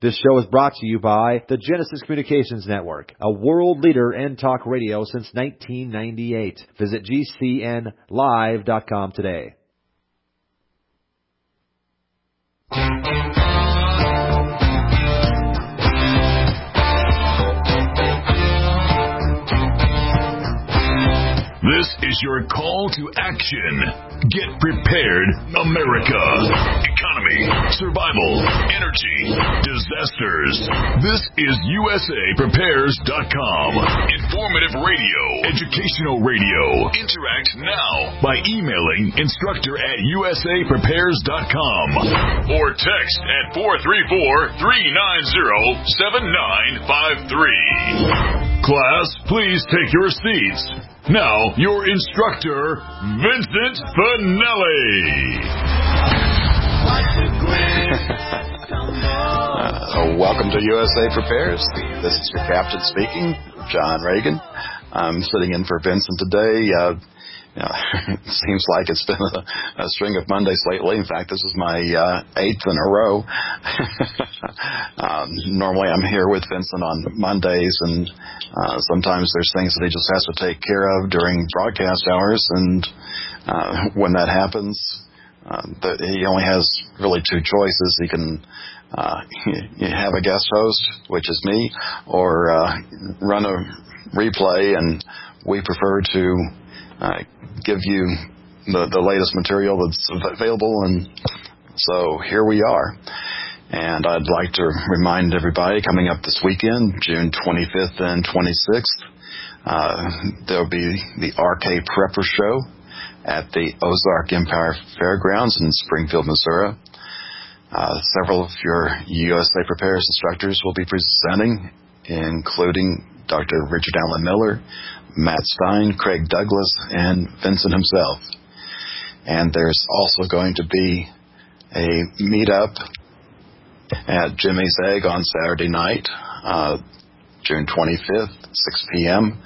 This show is brought to you by the Genesis Communications Network, a world leader in talk radio since 1998. Visit GCNlive.com today. This is your call to action. Get prepared, America. Economy, survival, energy, disasters. This is USAPrepares.com. Informative radio, educational radio. Interact now by emailing instructor@USAPrepares.com or text at 434-390-7953. Class, please take your seats. Now, your instructor, Vincent Finelli. Welcome to USA Prepares. This is your captain speaking, John Reagan. I'm sitting in for Vincent today. It seems like it's been a string of Mondays lately. In fact, this is my 8th in a row. Normally I'm here with Vincent on Mondays, and sometimes there's things that he just has to take care of during broadcast hours, and when that happens, he only has really two choices. He can have a guest host, which is me, or run a replay, and we prefer to give you the latest material that's available, and so here we are. And I'd like to remind everybody, coming up this weekend, June 25th and 26th, there'll be the RK Prepper Show at the Ozark Empire Fairgrounds in Springfield, Missouri. Several of your USA Prepares instructors will be presenting, including Dr. Richard Allen Miller, Matt Stein, Craig Douglas, and Vincent himself. And there's also going to be a meetup at Jimmy's Egg on Saturday night, June 25th, 6 p.m.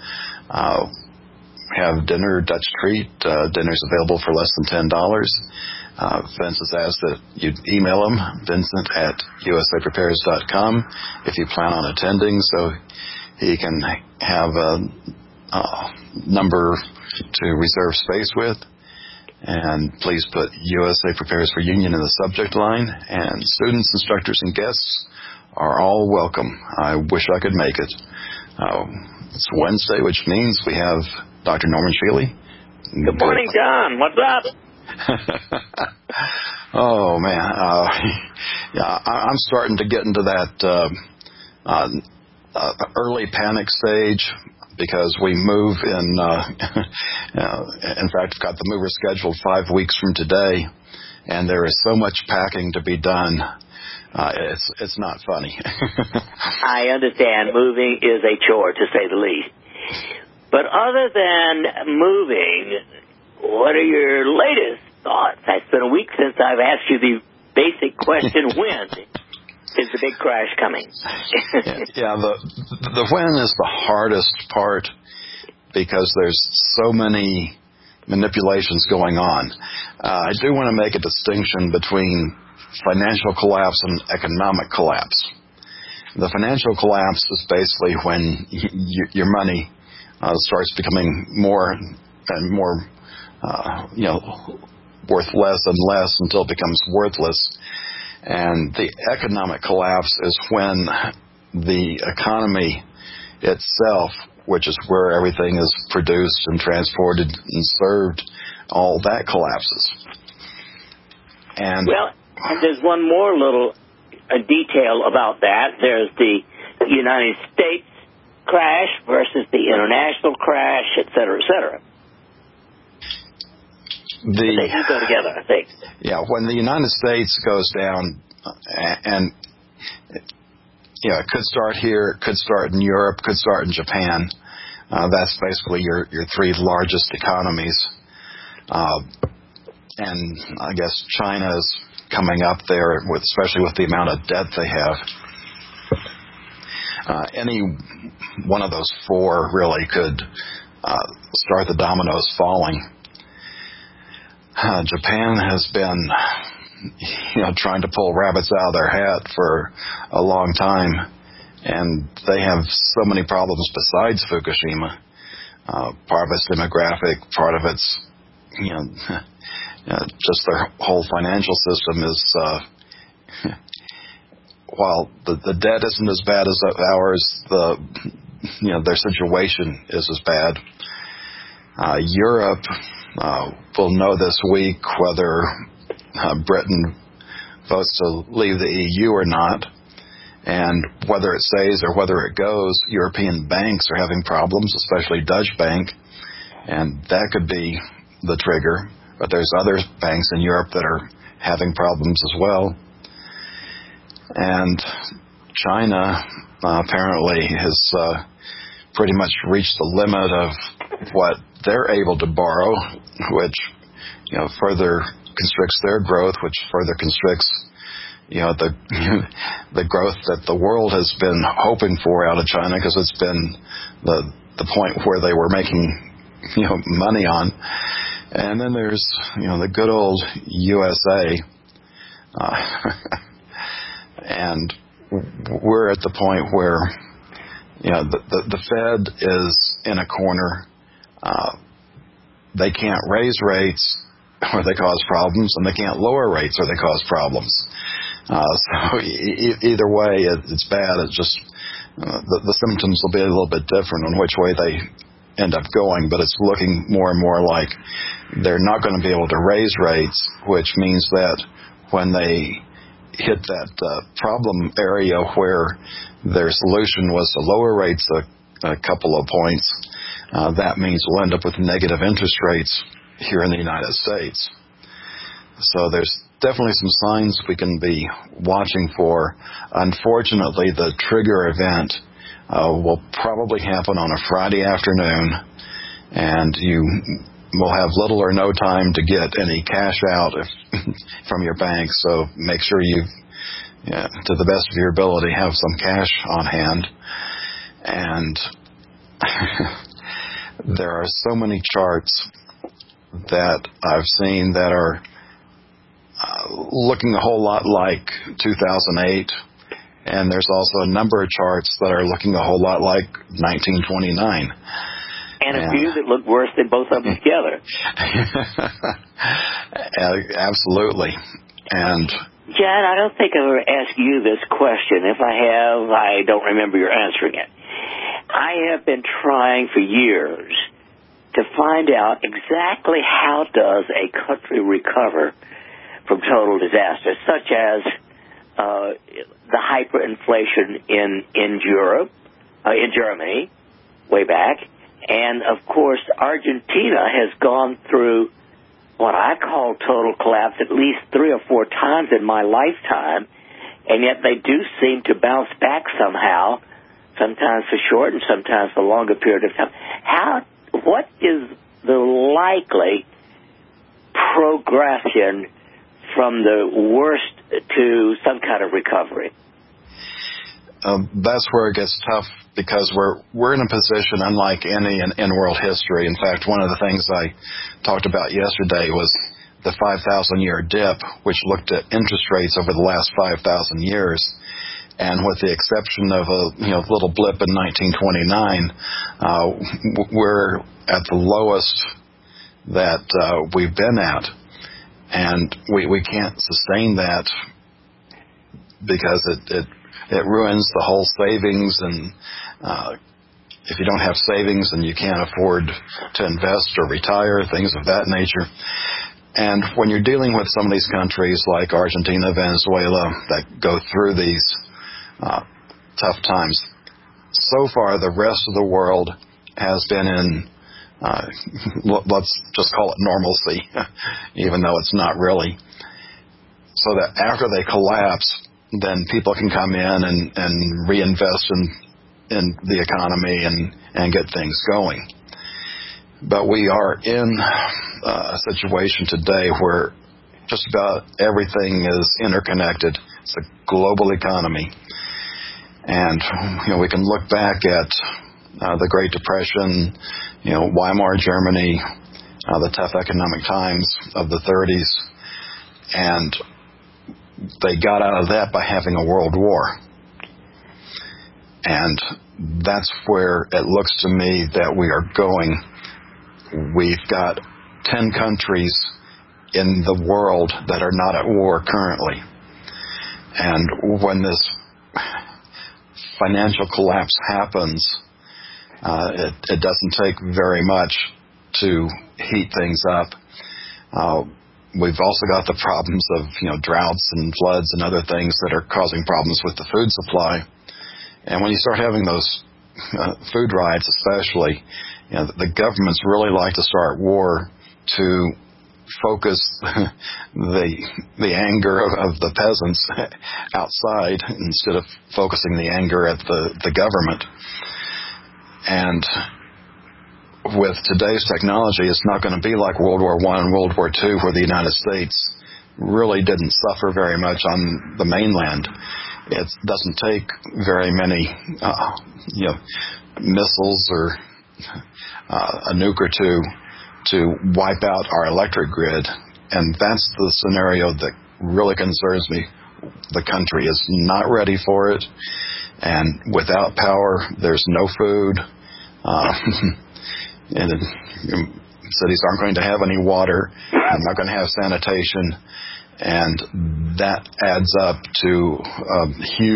Have dinner, Dutch treat. Dinner's available for less than $10. Vince has asked that you email him, Vincent@USAPrepares.com, if you plan on attending, so he can have a number to reserve space with. And please put USA Prepares for Union in the subject line. And students, instructors, and guests are all welcome. I wish I could make it. It's Wednesday, which means we have Dr. Norman Shealy. Good morning, John. What's up? Oh, man. I'm starting to get into that early panic stage, because we move in fact, I've got the mover scheduled 5 weeks from today, and there is so much packing to be done. It's not funny. I understand moving is a chore, to say the least. But other than moving, what are your latest thoughts? It's been a week since I've asked you the basic question, when is the big crash coming? Yeah, the when is the hardest part, because there's so many manipulations going on. I do want to make a distinction between financial collapse and economic collapse. The financial collapse is basically when your money starts becoming more and more, worth less and less until it becomes worthless. And the economic collapse is when the economy itself, which is where everything is produced and transported and served, all that collapses. And there's one more little detail about that. There's the United States crash versus the international crash, et cetera, et cetera. They do go together, I think. Yeah, when the United States goes down, and it could start here, it could start in Europe, could start in Japan. That's basically your three largest economies. And I guess China is coming up there, especially with the amount of debt they have. Any one of those four really could start the dominoes falling. Japan has been trying to pull rabbits out of their hat for a long time, and they have so many problems besides Fukushima. Part of it's demographic, part of it's just their whole financial system is. While the debt isn't as bad as ours, their situation is as bad. Europe will know this week whether Britain votes to leave the EU or not, and whether it stays or whether it goes. European banks are having problems, especially Deutsche Bank, and that could be the trigger. But there's other banks in Europe that are having problems as well. And China apparently has pretty much reached the limit of what they're able to borrow, which further constricts their growth, which further constricts the growth that the world has been hoping for out of China, because it's been the point where they were making money on. And then there's the good old USA. And we're at the point where, the Fed is in a corner. They can't raise rates or they cause problems, and they can't lower rates or they cause problems. So either way, it's bad. It's just the symptoms will be a little bit different on which way they end up going, but it's looking more and more like they're not going to be able to raise rates, which means that when they hit that problem area where their solution was to lower rates a couple of points, that means we'll end up with negative interest rates here in the United States. So there's definitely some signs we can be watching for. Unfortunately, the trigger event will probably happen on a Friday afternoon, and you will have little or no time to get any cash out from your bank. So make sure you, to the best of your ability, have some cash on hand. And there are so many charts that I've seen that are looking a whole lot like 2008. And there's also a number of charts that are looking a whole lot like 1929. And a few that look worse than both of them together. Absolutely. And John, I don't think I've ever asked you this question. If I have, I don't remember your answering it. I have been trying for years to find out exactly how does a country recover from total disaster, such as the hyperinflation in Europe, in Germany, way back. And, of course, Argentina has gone through what I call total collapse at least 3 or 4 times in my lifetime, and yet they do seem to bounce back somehow, sometimes for short and sometimes for a longer period of time. What is the likely progression from the worst to some kind of recovery? That's where it gets tough, because we're in a position unlike any in world history. In fact, one of the things I talked about yesterday was the 5,000-year dip, which looked at interest rates over the last 5,000 years. And with the exception of a little blip in 1929, we're at the lowest that we've been at. And we can't sustain that because it ruins the whole savings, and if you don't have savings, then you can't afford to invest or retire, things of that nature. And when you're dealing with some of these countries like Argentina, Venezuela, that go through these tough times, so far the rest of the world has been in, let's just call it normalcy, even though it's not really. So that after they collapse, then people can come in and reinvest in the economy and get things going. But we are in a situation today where just about everything is interconnected. It's a global economy. And, we can look back at the Great Depression, Weimar Germany, the tough economic times of the 30s, and they got out of that by having a world war. And that's where it looks to me that we are going. We've got 10 countries in the world that are not at war currently. And when this financial collapse happens, it doesn't take very much to heat things up. We've also got the problems of droughts and floods and other things that are causing problems with the food supply. And when you start having those food riots, especially, the governments really like to start war to focus the anger of the peasants outside instead of focusing the anger at the government. And with today's technology, it's not going to be like World War I and World War II, where the United States really didn't suffer very much on the mainland. It doesn't take very many missiles or a nuke or two to wipe out our electric grid. And that's the scenario that really concerns me. The country is not ready for it. And without power, there's no food. And cities aren't going to have any water. They're not going to have sanitation. And that adds up to a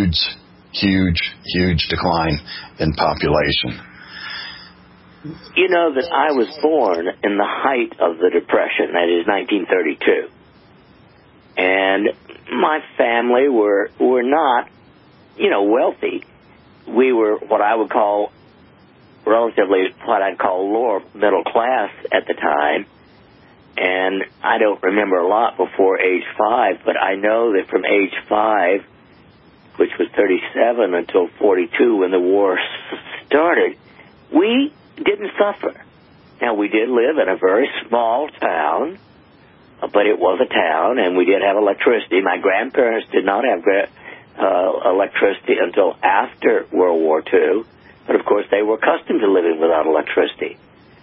huge decline in population. You know that I was born in the height of the Depression, that is 1932. And my family were not, wealthy. We were what I would call relatively what I'd call lower middle class at the time. And I don't remember a lot before age 5, but I know that from age 5, which was 37 until 42 when the war started, we didn't suffer. Now, we did live in a very small town, but it was a town, and we did have electricity. My grandparents did not have electricity until after World War II, but of course they were accustomed to living without electricity.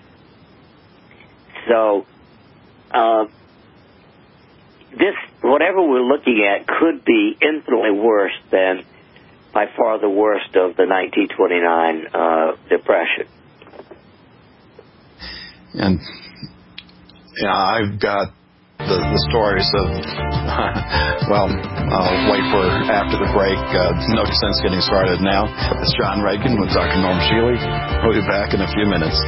So, this, whatever we're looking at, could be infinitely worse than by far the worst of the 1929 Depression. And I've got the stories of, I'll wait for after the break. No sense getting started now. It's John Reagan with Dr. Norm Shealy. We'll be back in a few minutes.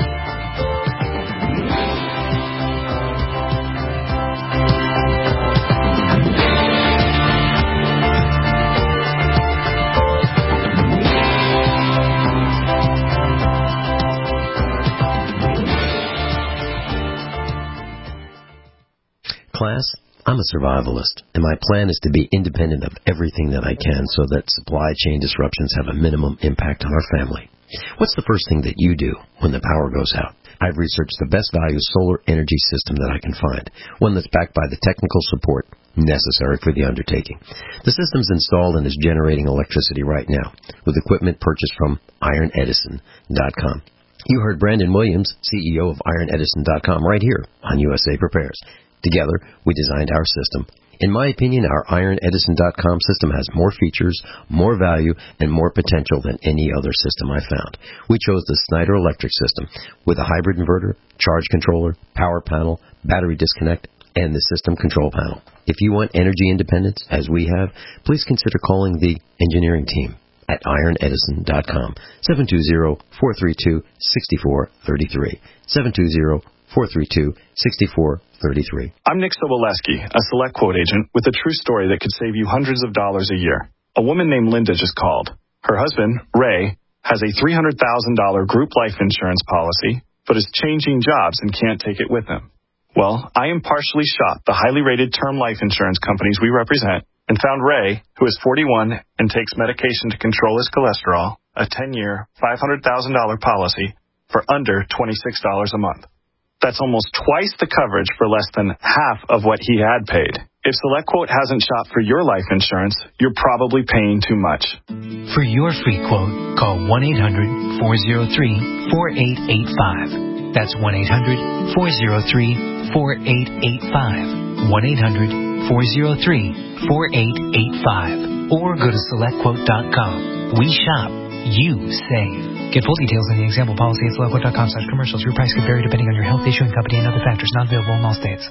Class, I'm a survivalist, and my plan is to be independent of everything that I can so that supply chain disruptions have a minimum impact on our family. What's the first thing that you do when the power goes out? I've researched the best value solar energy system that I can find, one that's backed by the technical support necessary for the undertaking. The system's installed and is generating electricity right now with equipment purchased from IronEdison.com. You heard Brandon Williams, CEO of IronEdison.com, right here on USA Prepares. Together, we designed our system. In my opinion, our IronEdison.com system has more features, more value, and more potential than any other system I found. We chose the Snyder Electric system with a hybrid inverter, charge controller, power panel, battery disconnect, and the system control panel. If you want energy independence, as we have, please consider calling the engineering team at IronEdison.com, 720-432-6433, 720-432-6433. I'm Nick Soboleski, a Select Quote agent with a true story that could save you hundreds of dollars a year. A woman named Linda just called. Her husband, Ray, has a $300,000 group life insurance policy, but is changing jobs and can't take it with him. Well, I impartially shopped the highly rated term life insurance companies we represent and found Ray, who is 41 and takes medication to control his cholesterol, a 10-year, $500,000 policy for under $26 a month. That's almost twice the coverage for less than half of what he had paid. If SelectQuote hasn't shopped for your life insurance, you're probably paying too much. For your free quote, call 1-800-403-4885. That's 1-800-403-4885. 1-800 888-403-4885 or go to SelectQuote.com. We shop, you save. Get full details in the example policy at SelectQuote.com/commercials. Your price could vary depending on your health, issuing company, and other factors. Not available in all states.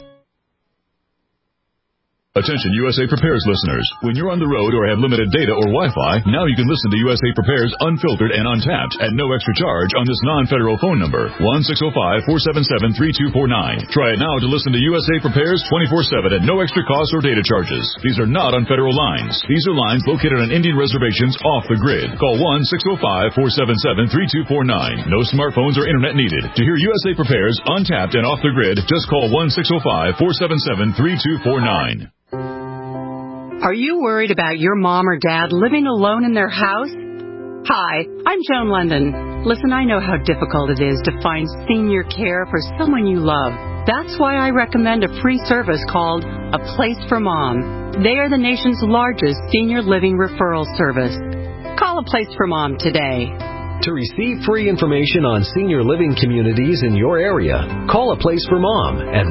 Attention USA Prepares listeners. When you're on the road or have limited data or Wi-Fi, now you can listen to USA Prepares unfiltered and untapped at no extra charge on this non-federal phone number, 1-605-477-3249. Try it now to listen to USA Prepares 24/7 at no extra cost or data charges. These are not on federal lines. These are lines located on Indian reservations off the grid. Call 1-605-477-3249. No smartphones or internet needed. To hear USA Prepares untapped and off the grid, just call 1-605-477-3249. Are you worried about your mom or dad living alone in their house? Hi, I'm Joan London. Listen, I know how difficult it is to find senior care for someone you love. That's why I recommend a free service called A Place for Mom. They are the nation's largest senior living referral service. Call A Place for Mom today. To receive free information on senior living communities in your area, call A Place for Mom at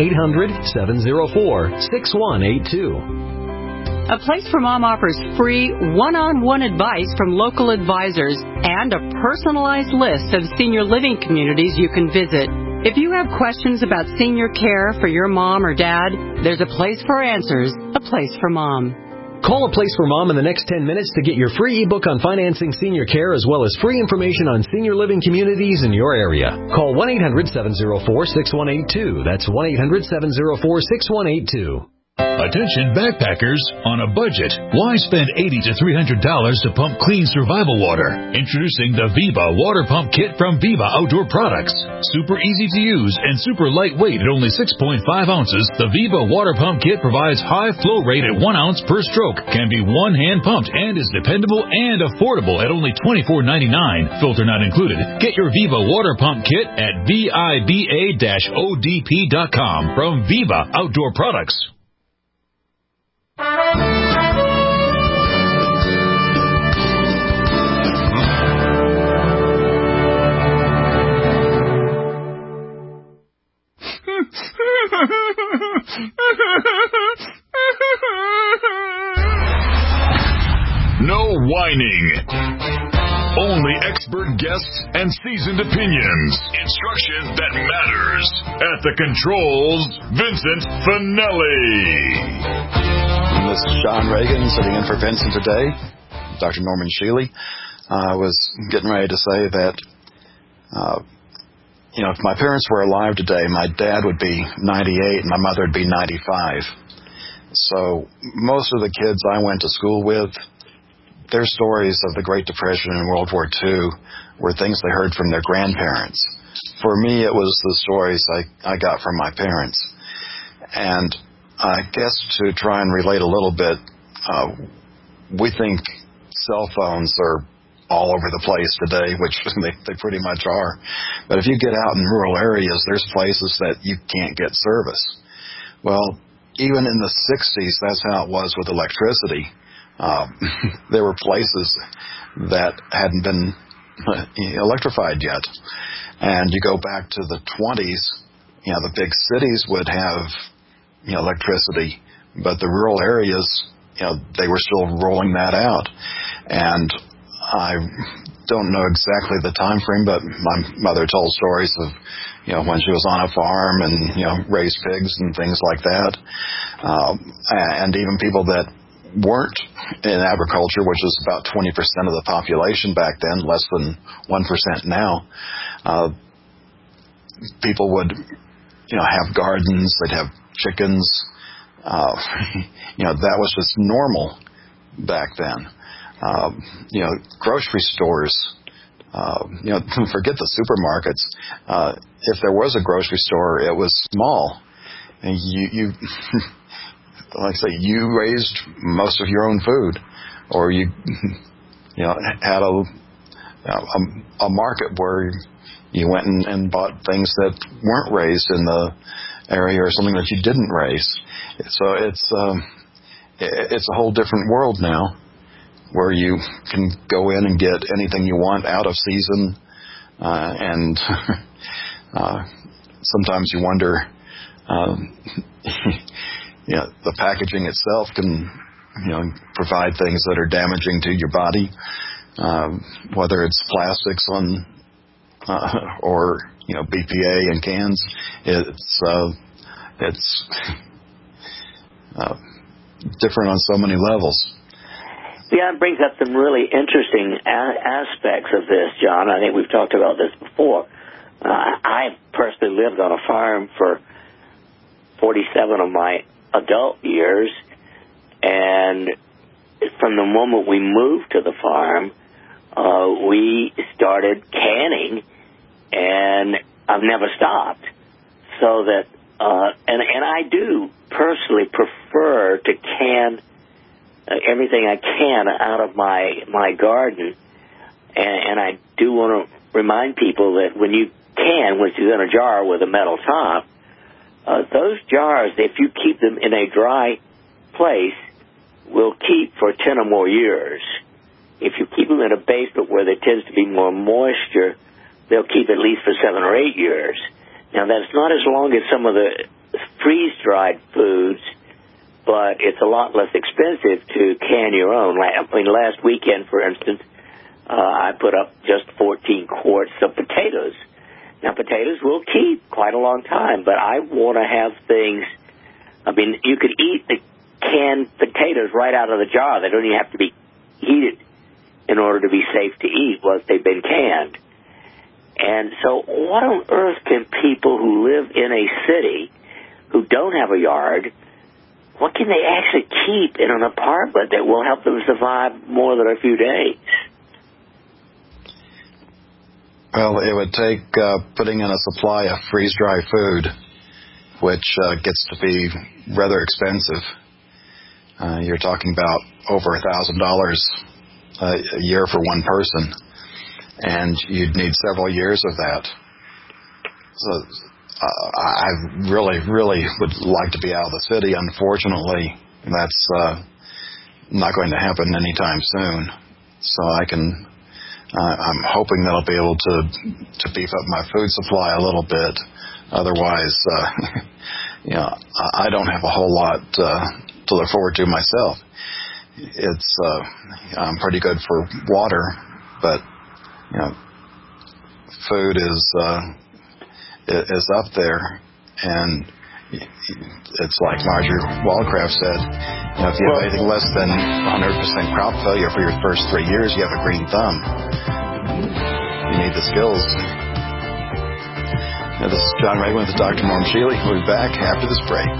1-800-704-6182. A Place for Mom offers free one-on-one advice from local advisors and a personalized list of senior living communities you can visit. If you have questions about senior care for your mom or dad, there's a place for answers, A Place for Mom. Call A Place for Mom in the next 10 minutes to get your free ebook on financing senior care as well as free information on senior living communities in your area. Call 1-800-704-6182. That's 1-800-704-6182. Attention backpackers on a budget. Why spend $80 to $300 to pump clean survival water? Introducing the Viva Water Pump Kit from Viva Outdoor Products. Super easy to use and super lightweight at only 6.5 ounces, the Viva Water Pump Kit provides high flow rate at 1 ounce per stroke, can be one-hand pumped, and is dependable and affordable at only $24.99, filter not included. Get your Viva Water Pump Kit at VIBA-ODP.com from Viva Outdoor Products. No whining. Only expert guests and seasoned opinions. Instruction that matters. At the controls, Vincent Finelli. This is Sean Reagan sitting in for Vincent today. Dr. Norman Shealy. I was getting ready to say that, if my parents were alive today, my dad would be 98 and my mother would be 95. So most of the kids I went to school with, their stories of the Great Depression and World War II were things they heard from their grandparents. For me, it was the stories I got from my parents. And I guess to try and relate a little bit, we think cell phones are all over the place today, which they pretty much are. But if you get out in rural areas, there's places that you can't get service. Well, even in the 60s, that's how it was with electricity. There were places that hadn't been electrified yet. And you go back to the 20s, the big cities would have electricity, but the rural areas, they were still rolling that out. And I don't know exactly the time frame, but my mother told stories of, when she was on a farm and, raised pigs and things like that. And even people that weren't in agriculture, which was about 20% of the population back then, less than 1% now, people would, have gardens, they'd have chickens. That was just normal back then. Grocery stores, forget the supermarkets. If there was a grocery store, it was small. And you like I say, you raised most of your own food, or you had a market where you went and bought things that weren't raised in the area or something that you didn't raise. So it's a whole different world now, where you can go in and get anything you want out of season, and sometimes you wonder, the packaging itself can, provide things that are damaging to your body, whether it's plastics or BPA in cans. It's different on so many levels. Yeah, it brings up some really interesting aspects of this, John. I think we've talked about this before. I personally lived on a farm for 47 of my adult years, and from the moment we moved to the farm, we started canning, and I've never stopped. So that, and I do personally prefer to can everything I can out of my garden, and I do want to remind people that when you can, which is in a jar with a metal top, those jars, if you keep them in a dry place, will keep for 10 or more years. If you keep them in a basement where there tends to be more moisture, they'll keep at least for 7 or 8 years. Now, that's not as long as some of the freeze-dried foods, but it's a lot less expensive to can your own. Last weekend, for instance, I put up just 14 quarts of potatoes. Now, potatoes will keep quite a long time, but I want to have things. You could eat the canned potatoes right out of the jar. They don't even have to be heated in order to be safe to eat once they've been canned. And so what on earth can people who live in a city who don't have a yard, what can they actually keep in an apartment that will help them survive more than a few days? Well, it would take putting in a supply of freeze-dry food, which gets to be rather expensive. You're talking about over $1,000 a year for one person, and you'd need several years of that. So I really would like to be out of the city. Unfortunately, that's not going to happen anytime soon. So I'm hoping that I'll be able to beef up my food supply a little bit. Otherwise, I don't have a whole lot to look forward to myself. I'm pretty good for water, but food is up there, and it's like Marjorie Wallcraft said, if you have anything less than 100% crop failure for your first 3 years, you have a green thumb. You need the skills. Now, this is John Raymond with Dr. Norm Shealy. We'll be back after this break.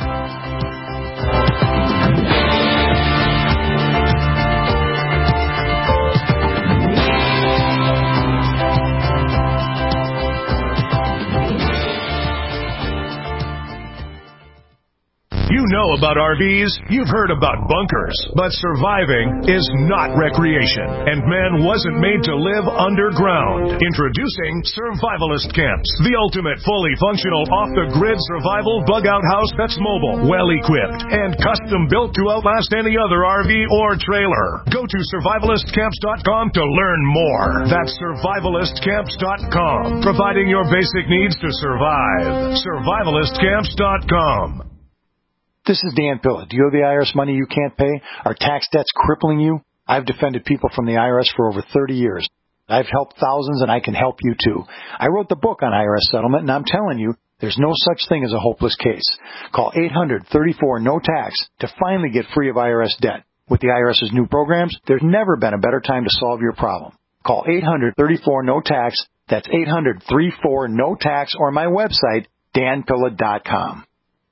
You know about RVs, you've heard about bunkers, but surviving is not recreation, and man wasn't made to live underground. Introducing Survivalist Camps, the ultimate fully functional off-the-grid survival bug-out house that's mobile, well-equipped, and custom-built to outlast any other RV or trailer. Go to survivalistcamps.com to learn more. That's survivalistcamps.com, providing your basic needs to survive. survivalistcamps.com. This is Dan Pilla. Do you owe the IRS money you can't pay? Are tax debts crippling you? I've defended people from the IRS for over 30 years. I've helped thousands, and I can help you too. I wrote the book on IRS settlement, and I'm telling you, there's no such thing as a hopeless case. Call 800-34-NO-TAX to finally get free of IRS debt. With the IRS's new programs, there's never been a better time to solve your problem. Call 800-34-NO-TAX. That's 800-34-NO-TAX, or my website, danpilla.com.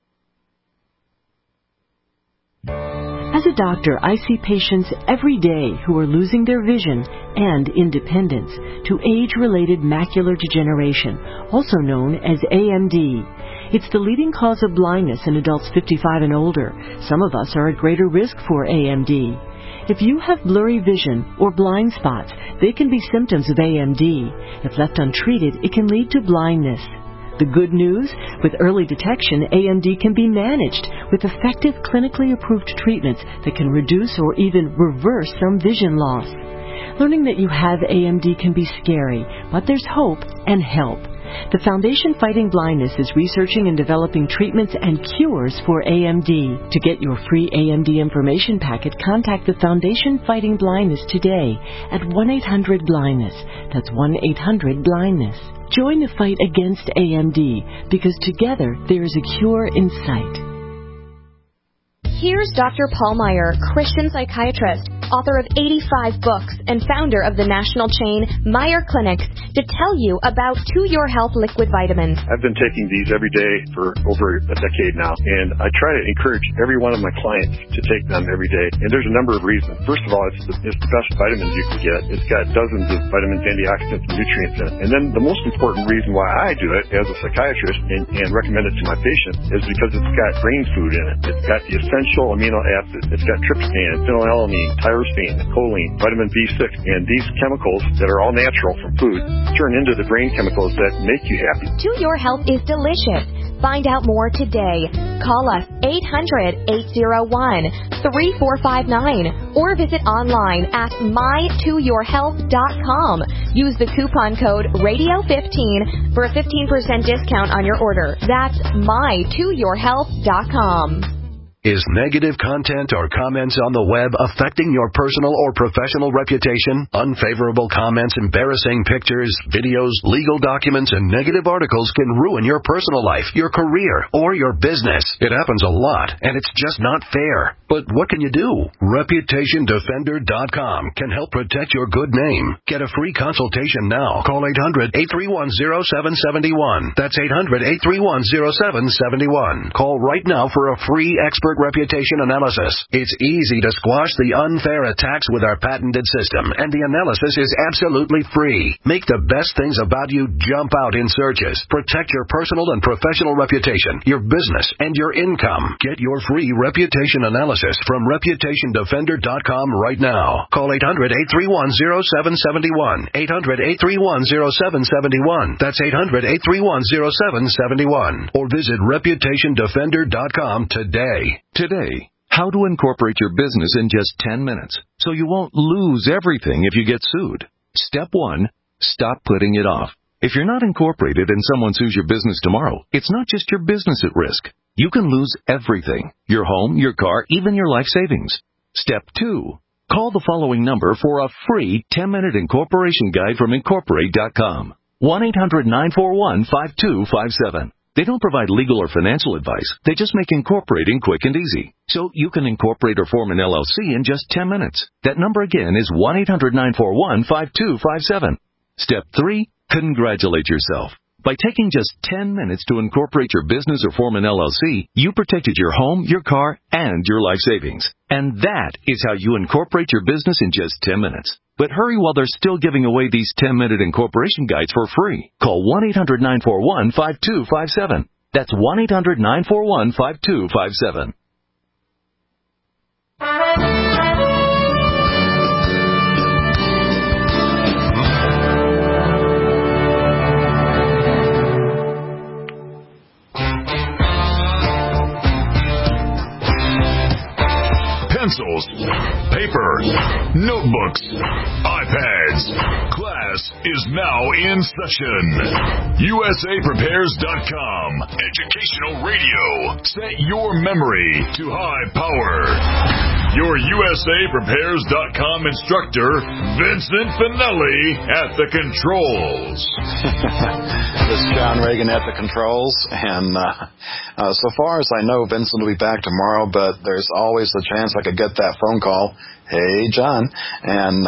As a doctor, I see patients every day who are losing their vision and independence to age-related macular degeneration, also known as AMD. It's the leading cause of blindness in adults 55 and older. Some of us are at greater risk for AMD. If you have blurry vision or blind spots, they can be symptoms of AMD. If left untreated, it can lead to blindness. The good news? With early detection, AMD can be managed with effective clinically approved treatments that can reduce or even reverse some vision loss. Learning that you have AMD can be scary, but there's hope and help. The Foundation Fighting Blindness is researching and developing treatments and cures for AMD. To get your free AMD information packet, contact the Foundation Fighting Blindness today at 1-800-BLINDNESS. That's 1-800-BLINDNESS. Join the fight against AMD, because together there is a cure in sight. Here's Dr. Paul Meyer, Christian psychiatrist, author of 85 books, and founder of the national chain Meyer Clinics, to tell you about To Your Health liquid vitamins. I've been taking these every day for over a decade now, and I try to encourage every one of my clients to take them every day. And there's a number of reasons. First of all, it's the best vitamins you can get. It's got dozens of vitamins, antioxidants, and nutrients in it. And then the most important reason why I do it as a psychiatrist and recommend it to my patients is because it's got brain food in it. It's got the essential amino acids. It's got tryptophan, phenylalanine, tyrosine, choline, vitamin B6, and these chemicals that are all natural from food turn into the brain chemicals that make you happy. To Your Health is delicious. Find out more today. Call us 800-801-3459 or visit online at mytoyourhealth.com. Use the coupon code RADIO15 for a 15% discount on your order. That's mytoyourhealth.com. Is negative content or comments on the web affecting your personal or professional reputation? Unfavorable comments, embarrassing pictures, videos, legal documents, and negative articles can ruin your personal life, your career, or your business. It happens a lot, and it's just not fair. But what can you do? ReputationDefender.com can help protect your good name. Get a free consultation now. Call 800-831-0771. That's 800-831-0771. Call right now for a free expert reputation analysis. It's easy to squash the unfair attacks with our patented system, and the analysis is absolutely free. Make the best things about you jump out in searches. Protect your personal and professional reputation, your business, and your income. Get your free reputation analysis from ReputationDefender.com right now. Call 800-831-0771. 800-831-0771. That's 800-831-0771. Or visit ReputationDefender.com today. Today, how to incorporate your business in just 10 minutes so you won't lose everything if you get sued. Step 1, stop putting it off. If you're not incorporated and someone sues your business tomorrow, it's not just your business at risk. You can lose everything: your home, your car, even your life savings. Step 2, call the following number for a free 10-minute incorporation guide from Incorporate.com. 1-800-941-5257. They don't provide legal or financial advice. They just make incorporating quick and easy. So you can incorporate or form an LLC in just 10 minutes. That number again is 1-800-941-5257. Step 3, congratulate yourself. By taking just 10 minutes to incorporate your business or form an LLC, you protected your home, your car, and your life savings. And that is how you incorporate your business in just 10 minutes. But hurry while they're still giving away these 10-minute incorporation guides for free. Call 1-800-941-5257. That's 1-800-941-5257. Pencils, paper, notebooks, iPads. Class is now in session. USAPrepares.com. Educational radio. Set your memory to high power. Your USAPrepares.com instructor, Vincent Finelli, at the controls. This is John Reagan at the controls, and so far as I know, Vincent will be back tomorrow, but there's always a chance I could get that phone call, "Hey, John," and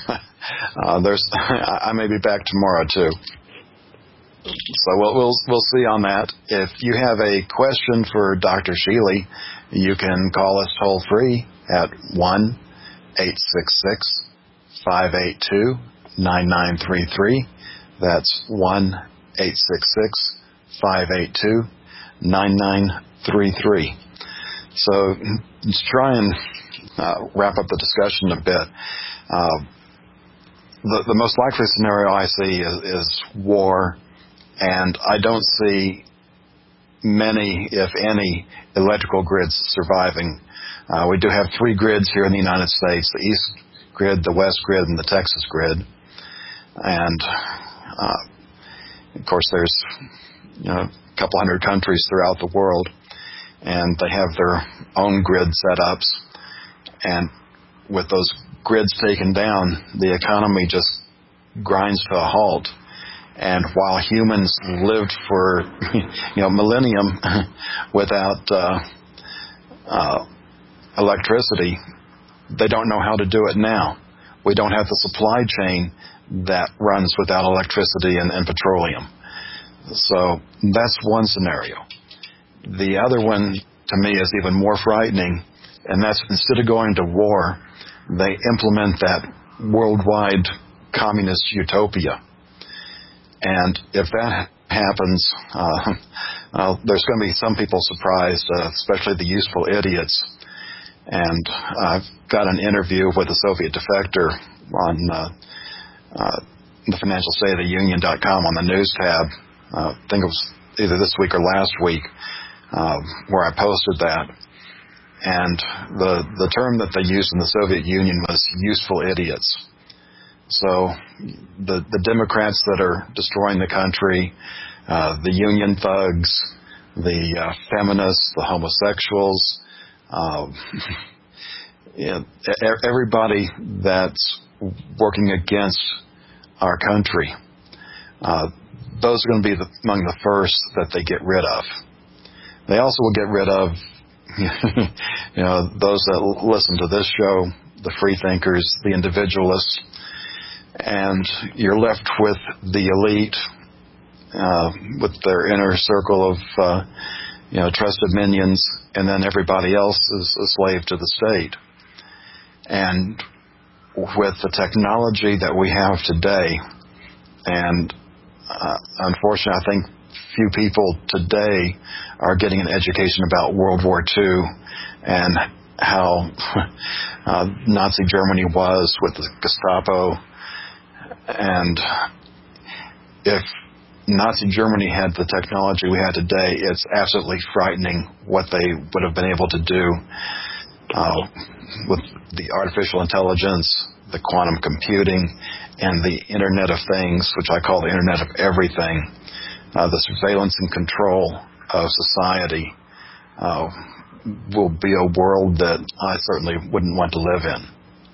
I may be back tomorrow too. So we'll see on that. If you have a question for Dr. Sheely, you can call us toll free at 1-866-582-9933. That's 1-866-582-9933. So let's try and wrap up the discussion a bit. The most likely scenario I see is war, and I don't see many, if any, electrical grids surviving. We do have 3 grids here in the United States: the East grid, the West grid, and the Texas grid. And Of course, there's a couple hundred countries throughout the world, and they have their own grid setups. And with those grids taken down, the economy just grinds to a halt. And while humans lived for millennium without electricity, they don't know how to do it now. We don't have the supply chain that runs without electricity and petroleum. So that's one scenario. The other one, to me, is even more frightening, and that's instead of going to war, they implement that worldwide communist utopia. And if that happens, there's going to be some people surprised, especially the useful idiots. And I've got an interview with a Soviet defector on the financial state of the union.com on the news tab. I think it was either this week or last week where I posted that. And the term that they used in the Soviet Union was useful idiots. So the Democrats that are destroying the country, the union thugs, the feminists, the homosexuals, everybody that's working against our country, those are going to be among the first that they get rid of. They also will get rid of those that listen to this show, the free thinkers, the individualists, and you're left with the elite with their inner circle of trusted minions, and then everybody else is a slave to the state. And with the technology that we have today, and unfortunately I think few people today are getting an education about World War II and how Nazi Germany was with the Gestapo. And if Nazi Germany had the technology we had today, it's absolutely frightening what they would have been able to do with the artificial intelligence, the quantum computing, and the Internet of Things, which I call the Internet of Everything. The surveillance and control of society will be a world that I certainly wouldn't want to live in.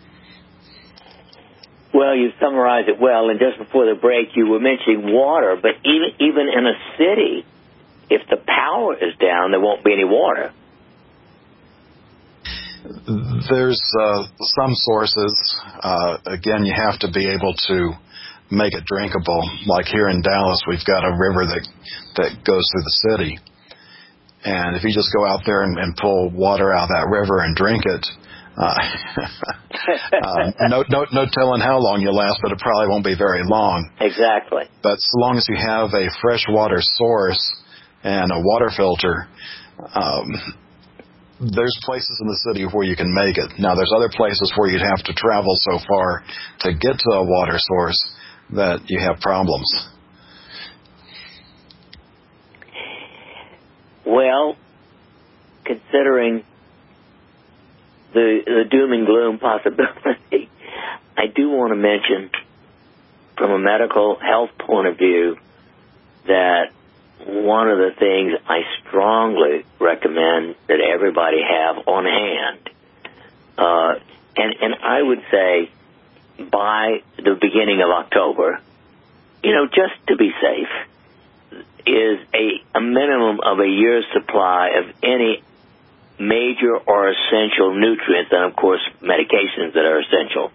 Well, you summarized it well, and just before the break you were mentioning water, but even in a city, if the power is down, there won't be any water. There's some sources. Again, you have to be able to make it drinkable. Like here in Dallas, we've got a river that goes through the city. And if you just go out there and pull water out of that river and drink it, no telling how long you'll last, but it probably won't be very long. Exactly. But so long as you have a fresh water source and a water filter, there's places in the city where you can make it. Now, there's other places where you'd have to travel so far to get to a water source that you have problems. Well, considering the doom and gloom possibility, I do want to mention, from a medical health point of view, that one of the things I strongly recommend that everybody have on hand, and I would say by the beginning of October, just to be safe, is a minimum of a year's supply of any major or essential nutrients, and of course medications that are essential.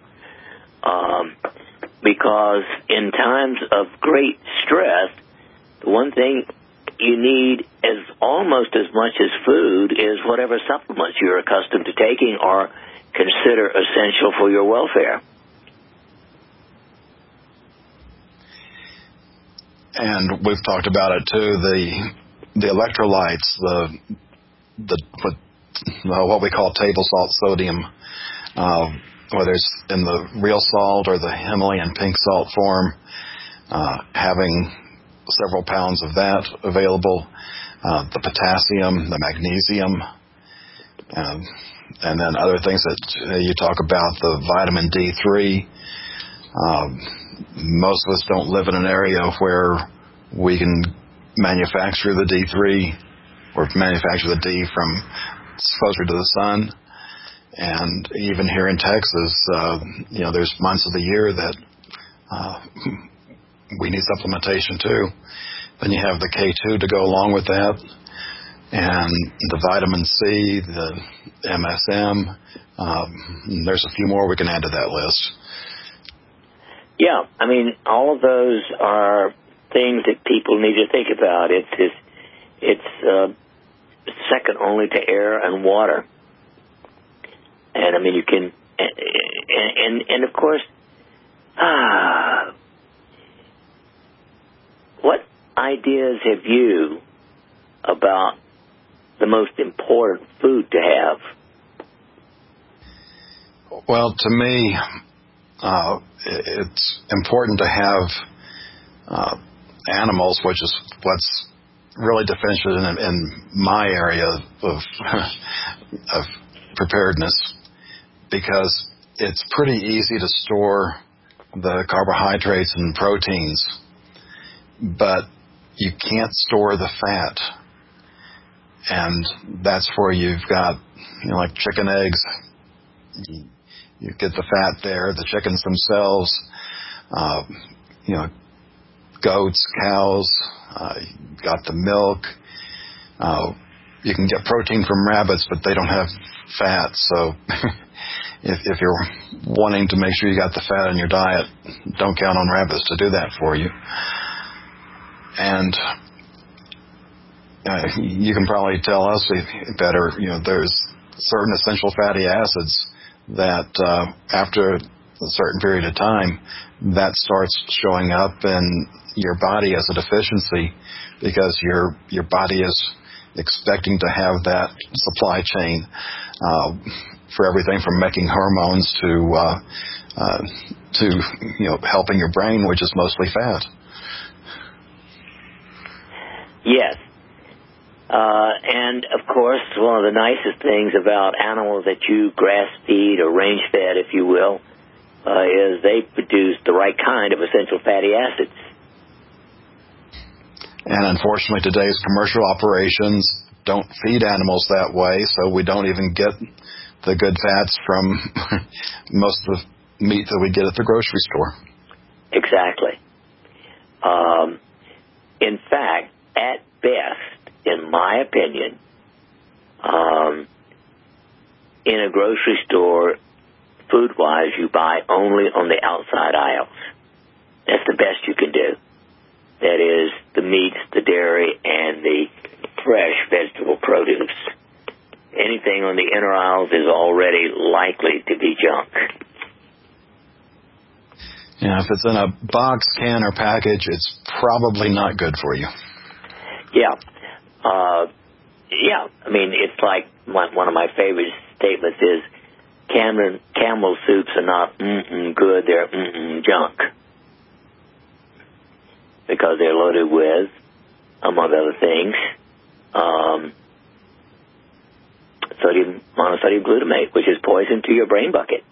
Because in times of great stress, the one thing you need as almost as much as food is whatever supplements you're accustomed to taking or consider essential for your welfare. And we've talked about it too, the electrolytes, what we call table salt sodium, whether it's in the real salt or the Himalayan pink salt form, having several pounds of that available, the potassium, the magnesium, and then other things that you talk about, the vitamin D3. Most of us don't live in an area where we can manufacture the D3 or manufacture the D from closer to the sun. And even here in Texas, there's months of the year that we need supplementation too. Then you have the K2 to go along with that, and the vitamin C, the MSM. There's a few more we can add to that list. Yeah, I mean, all of those are things that people need to think about. It's second only to air and water. And, I mean, you can, and of course, what ideas have you about the most important food to have? Well, to me, it's important to have animals, which is what's really deficient in my area of preparedness, because it's pretty easy to store the carbohydrates and proteins, but you can't store the fat. And that's where you've got, like chicken eggs, you get the fat there, the chickens themselves, goats, cows, you've got the milk. You can get protein from rabbits, but they don't have fat. So if you're wanting to make sure you got the fat in your diet, don't count on rabbits to do that for you. And you can probably tell us better, there's certain essential fatty acids that after a certain period of time, that starts showing up in your body as a deficiency, because your body is expecting to have that supply chain for everything from making hormones to helping your brain, which is mostly fat. Yes. And, of course, one of the nicest things about animals that you grass-feed or range-fed, if you will, is they produce the right kind of essential fatty acids. And, unfortunately, today's commercial operations don't feed animals that way, so we don't even get the good fats from most of the meat that we get at the grocery store. Exactly. In fact, at best, in my opinion, in a grocery store, food-wise, you buy only on the outside aisles. That's the best you can do. That is, the meats, the dairy, and the fresh vegetable produce. Anything on the inner aisles is already likely to be junk. Yeah, if it's in a box, can, or package, it's probably not good for you. Yeah. I mean, it's like one of my favorite statements is, camel soups are not good, they're junk. Because they're loaded with, among other things, monosodium glutamate, which is poison to your brain bucket.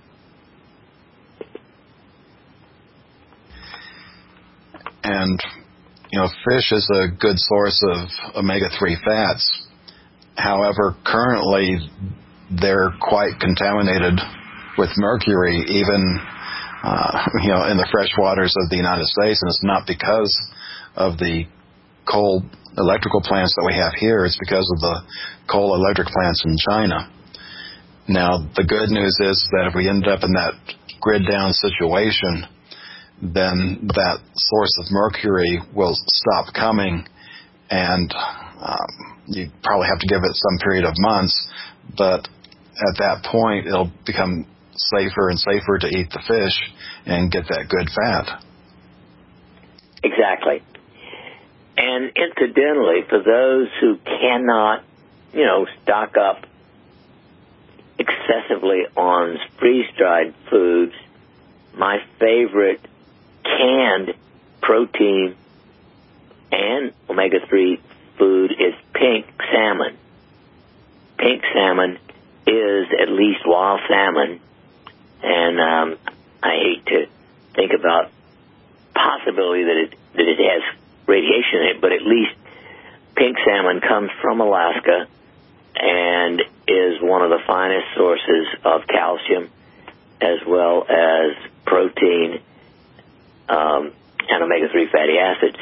And, fish is a good source of omega-3 fats. However, currently, they're quite contaminated with mercury, even, in the fresh waters of the United States. And it's not because of the coal electrical plants that we have here. It's because of the coal electric plants in China. Now, the good news is that if we end up in that grid-down situation, then that source of mercury will stop coming, and you probably have to give it some period of months, but at that point it'll become safer and safer to eat the fish and get that good fat. Exactly. And incidentally, for those who cannot, stock up excessively on freeze-dried foods, my favorite canned protein and omega-3 food is pink salmon. Pink salmon is at least wild salmon, and I hate to think about possibility that it has radiation in it, but at least pink salmon comes from Alaska and is one of the finest sources of calcium as well as protein and omega-3 fatty acids.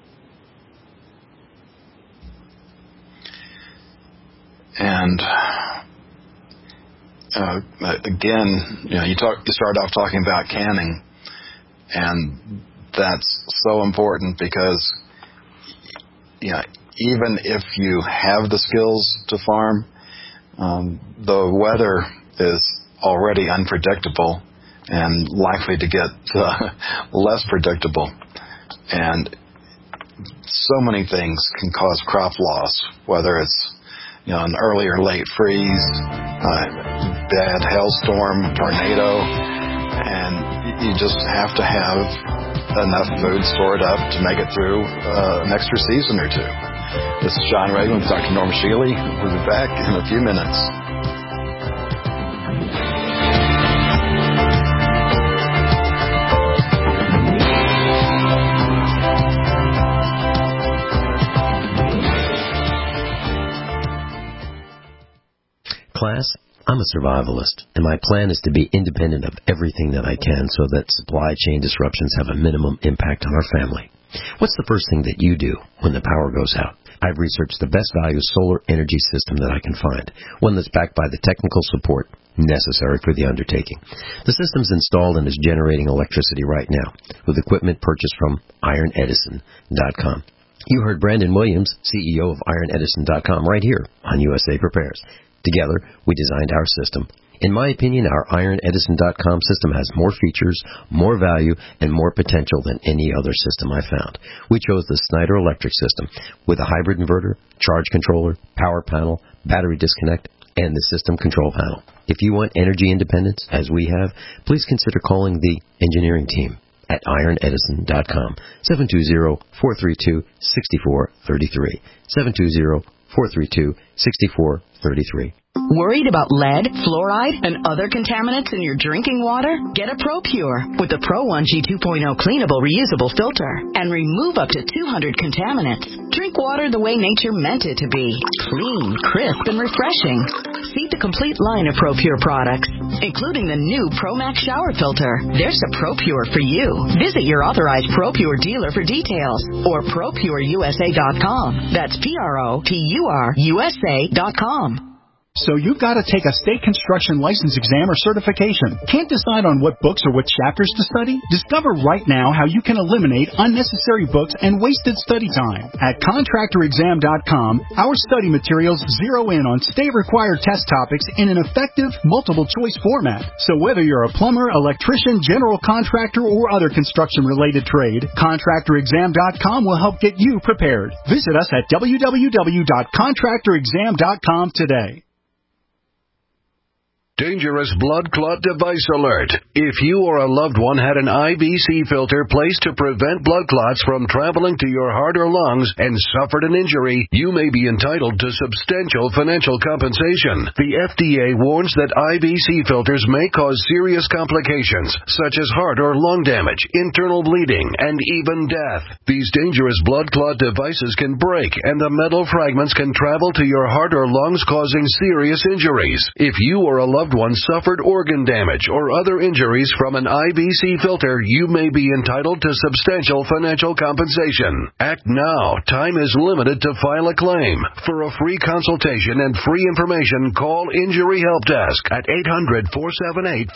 And again, you start off talking about canning, and that's so important because even if you have the skills to farm, the weather is already unpredictable and likely to get less predictable. And so many things can cause crop loss, whether it's an early or late freeze, bad hailstorm, tornado, and you just have to have enough food stored up to make it through an extra season or two. This is John Reagan with Dr. Norm Shealy. We'll be back in a few minutes. Class, I'm a survivalist, and my plan is to be independent of everything that I can so that supply chain disruptions have a minimum impact on our family. What's the first thing that you do when the power goes out? I've researched the best value solar energy system that I can find, one that's backed by the technical support necessary for the undertaking. The system's installed and is generating electricity right now with equipment purchased from IronEdison.com. You heard Brandon Williams, CEO of IronEdison.com, right here on USA Prepares. Together, we designed our system. In my opinion, our IronEdison.com system has more features, more value, and more potential than any other system I found. We chose the Snyder Electric system with a hybrid inverter, charge controller, power panel, battery disconnect, and the system control panel. If you want energy independence, as we have, please consider calling the engineering team at IronEdison.com, 720-432-6433, 720-432-6433. Worried about lead, fluoride, and other contaminants in your drinking water? Get a ProPure with the Pro 1G 2.0 cleanable reusable filter and remove up to 200 contaminants. Drink water the way nature meant it to be. Clean, crisp, and refreshing. See the complete line of ProPure products, including the new ProMax shower filter. There's a ProPure for you. Visit your authorized ProPure dealer for details or ProPureUSA.com. That's ProPureUSA.com. So you've got to take a state construction license exam or certification. Can't decide on what books or what chapters to study? Discover right now how you can eliminate unnecessary books and wasted study time. At ContractorExam.com, our study materials zero in on state-required test topics in an effective, multiple-choice format. So whether you're a plumber, electrician, general contractor, or other construction-related trade, ContractorExam.com will help get you prepared. Visit us at www.ContractorExam.com today. Dangerous blood clot device alert. If you or a loved one had an IVC filter placed to prevent blood clots from traveling to your heart or lungs and suffered an injury, you may be entitled to substantial financial compensation. The FDA warns that IVC filters may cause serious complications, such as heart or lung damage, internal bleeding, and even death. These dangerous blood clot devices can break, and the metal fragments can travel to your heart or lungs, causing serious injuries. If you or a loved one suffered organ damage or other injuries from an IVC filter, you may be entitled to substantial financial compensation. Act now. Time is limited to file a claim. For a free consultation and free information, call Injury Help Desk at 800-478-1507.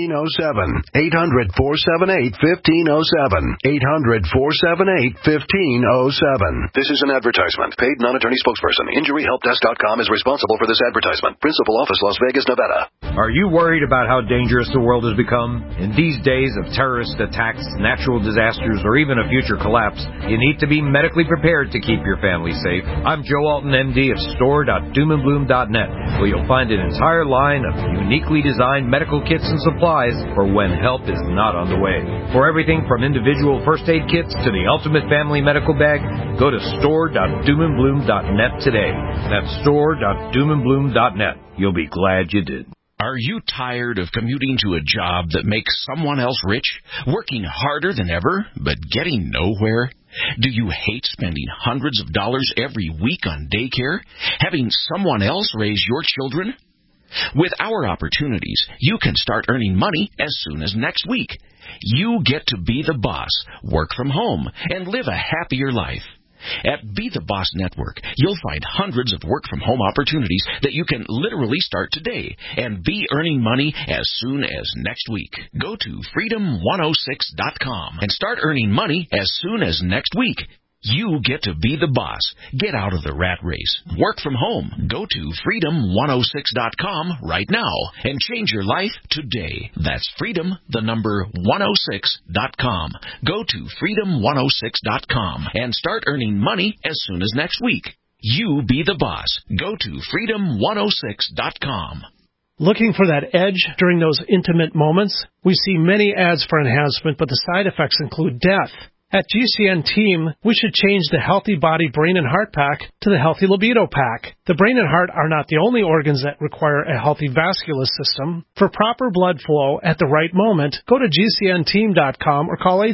800-478-1507. 800-478-1507. This is an advertisement. Paid non-attorney spokesperson. InjuryHelpDesk.com is responsible for this advertisement. Principal office, Las Vegas, Nevada. Are you worried about how dangerous the world has become? In these days of terrorist attacks, natural disasters, or even a future collapse, you need to be medically prepared to keep your family safe. I'm Joe Alton, MD of store.doomandbloom.net, where you'll find an entire line of uniquely designed medical kits and supplies for when help is not on the way. For everything from individual first aid kits to the ultimate family medical bag, go to store.doomandbloom.net today. That's store.doomandbloom.net. You'll be glad you did. Are you tired of commuting to a job that makes someone else rich? Working harder than ever, but getting nowhere? Do you hate spending hundreds of dollars every week on daycare? Having someone else raise your children? With our opportunities, you can start earning money as soon as next week. You get to be the boss, work from home, and live a happier life. At Be the Boss Network, you'll find hundreds of work-from-home opportunities that you can literally start today and be earning money as soon as next week. Go to freedom106.com and start earning money as soon as next week. You get to be the boss. Get out of the rat race. Work from home. Go to freedom106.com right now and change your life today. That's freedom106.com. Go to freedom106.com and start earning money as soon as next week. You be the boss. Go to freedom106.com. Looking for that edge during those intimate moments? We see many ads for enhancement, but the side effects include death. At GCN Team, we should change the Healthy Body, Brain, and Heart Pack to the Healthy Libido Pack. The brain and heart are not the only organs that require a healthy vascular system. For proper blood flow at the right moment, go to GCNteam.com or call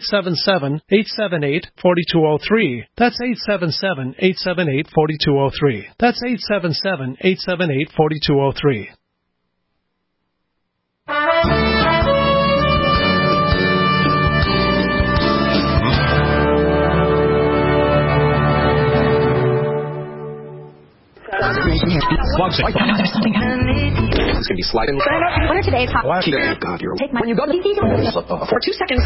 877-878-4203. That's 877-878-4203. That's 877-878-4203. There's something happening. It's going to be sliding. What are today's hot? God, take my... When you go to... For 2 seconds.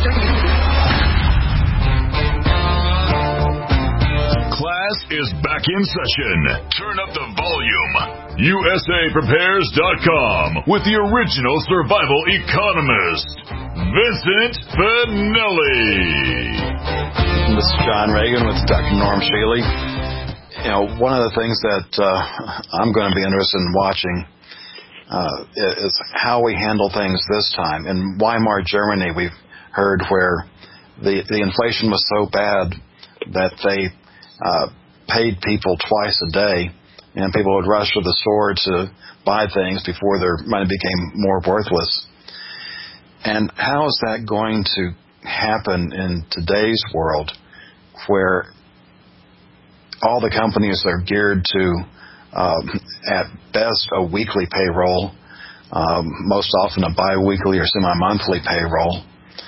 Class is back in session. Turn up the volume. USAPrepares.com with the original survival economist, Vincent Finelli. This is John Reagan with Dr. Norm Shealy. You know, one of the things that I'm going to be interested in watching is how we handle things this time. In Weimar, Germany, we've heard where the inflation was so bad that they paid people twice a day, and people would rush to the store to buy things before their money became more worthless. And how is that going to happen in today's world, where all the companies are geared to, at best, a weekly payroll, most often a bi-weekly or semi-monthly payroll?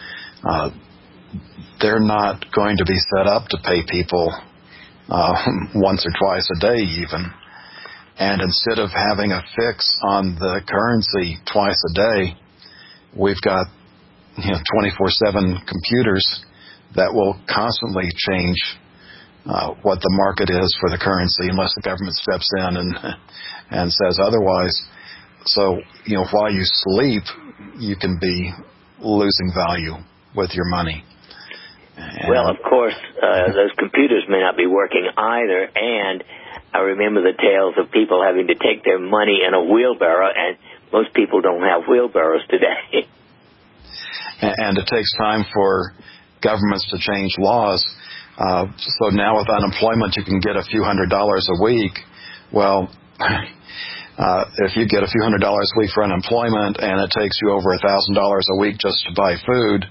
They're not going to be set up to pay people once or twice a day even. And instead of having a fix on the currency twice a day, we've got 24/7 computers that will constantly change what the market is for the currency, unless the government steps in and says otherwise. So, while you sleep, you can be losing value with your money. Well, of course, those computers may not be working either, and I remember the tales of people having to take their money in a wheelbarrow, and most people don't have wheelbarrows today. And it takes time for governments to change laws. So now with unemployment, you can get a few $100s a week. Well, if you get a few $100s a week for unemployment and it takes you over $1,000 a week just to buy food,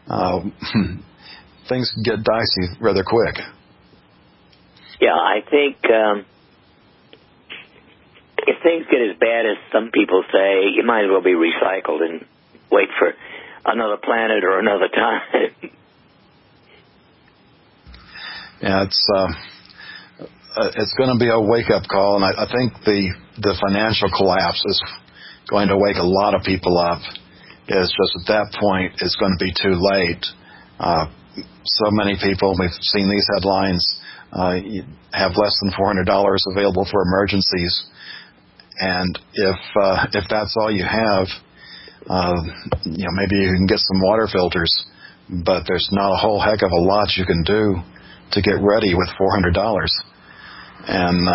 things can get dicey rather quick. Yeah, I think if things get as bad as some people say, you might as well be recycled and wait for another planet or another time. Yeah, it's going to be a wake-up call, and I think the financial collapse is going to wake a lot of people up. It's just at that point it's going to be too late. So many people, we've seen these headlines, have less than $400 available for emergencies, and if that's all you have, maybe you can get some water filters, but there's not a whole heck of a lot you can do to get ready with $400. And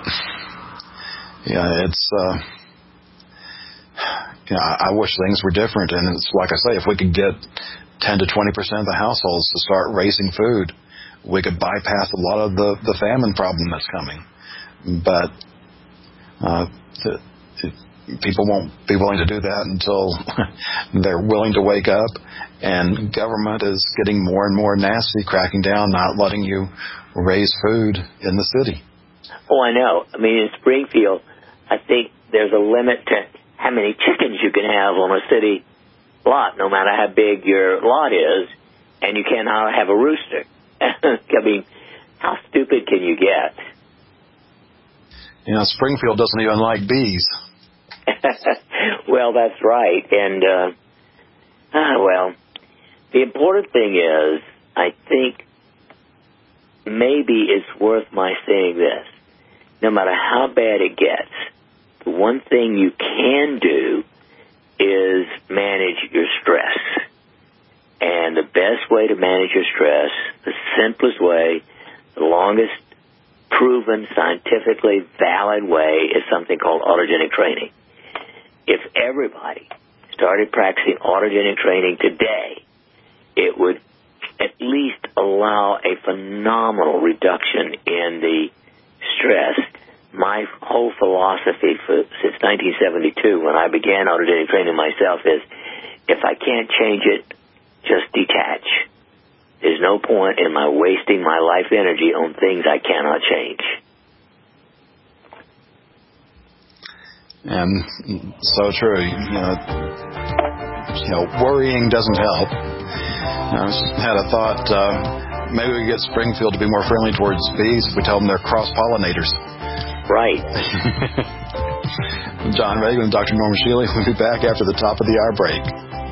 I wish things were different. And it's like I say, if we could get 10 to 20% of the households to start raising food, we could bypass a lot of the famine problem that's coming. But people won't be willing to do that until they're willing to wake up And government is getting more and more nasty, cracking down, not letting you raise food in the city. Oh, I know. I mean, in Springfield, I think there's a limit to how many chickens you can have on a city lot, no matter how big your lot is, and you cannot have a rooster. I mean, how stupid can you get? You know, Springfield doesn't even like bees. Well, that's right. And, well, the important thing is, I think maybe it's worth my saying this. No matter how bad it gets, the one thing you can do is manage your stress. And the best way to manage your stress, the simplest way, the longest proven, scientifically valid way is something called autogenic training. If everybody started practicing autogenic training today, it would at least allow a phenomenal reduction in the stress. My whole philosophy since 1972, when I began autogenic training myself, is if I can't change it, just detach. There's no point in my wasting my life energy on things I cannot change. And so true. You know, worrying doesn't help. I had a thought, maybe we get Springfield to be more friendly towards bees if we tell them they're cross-pollinators. Right. John Reagan and Dr. Norman Shealy will be back after the top of the hour break.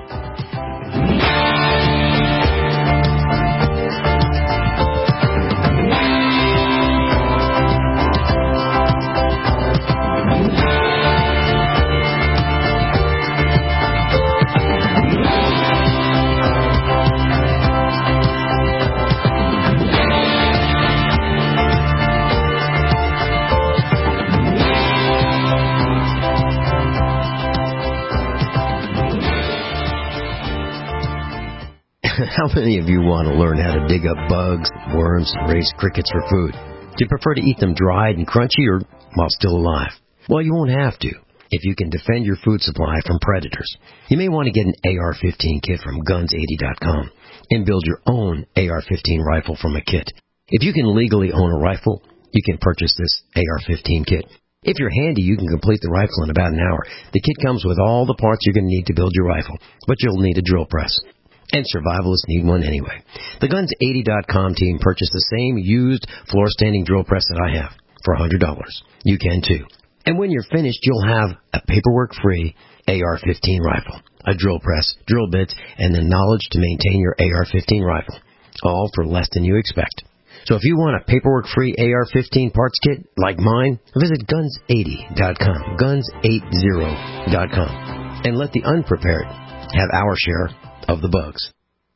How many of you want to learn how to dig up bugs, worms, and raise crickets for food? Do you prefer to eat them dried and crunchy or while still alive? Well, you won't have to if you can defend your food supply from predators. You may want to get an AR-15 kit from guns80.com and build your own AR-15 rifle from a kit. If you can legally own a rifle, you can purchase this AR-15 kit. If you're handy, you can complete the rifle in about an hour. The kit comes with all the parts you're going to need to build your rifle, but you'll need a drill press. And survivalists need one anyway. The Guns80.com team purchased the same used floor-standing drill press that I have for $100. You can too. And when you're finished, you'll have a paperwork-free AR-15 rifle, a drill press, drill bits, and the knowledge to maintain your AR-15 rifle, all for less than you expect. So if you want a paperwork-free AR-15 parts kit like mine, visit Guns80.com, Guns80.com, and let the unprepared have our share of the bugs.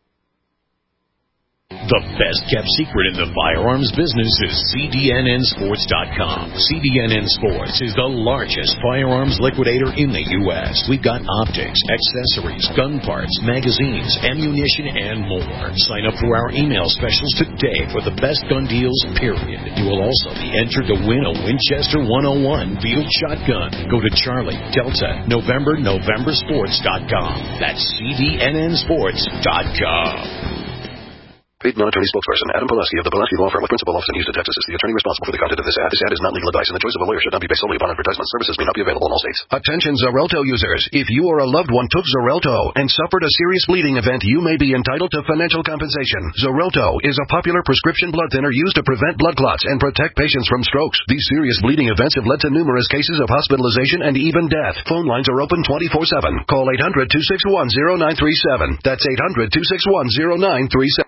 The best-kept secret in the firearms business is CDNNSports.com. CDNN Sports is the largest firearms liquidator in the U.S. We've got optics, accessories, gun parts, magazines, ammunition, and more. Sign up for our email specials today for the best gun deals, period. You will also be entered to win a Winchester 101 field shotgun. Go to Charlie, Delta, November, Sports.com. That's CDNNSports.com. Paid non-attorney spokesperson Adam Pulaski of the Pulaski Law Firm with principal office in Houston, Texas is the attorney responsible for the content of this ad. This ad is not legal advice, and the choice of a lawyer should not be based solely upon advertisement. Services may not be available in all states. Attention Xarelto users. If you or a loved one took Xarelto and suffered a serious bleeding event, you may be entitled to financial compensation. Xarelto is a popular prescription blood thinner used to prevent blood clots and protect patients from strokes. These serious bleeding events have led to numerous cases of hospitalization and even death. Phone lines are open 24/7. Call 800-261-0937. That's 800-261-0937.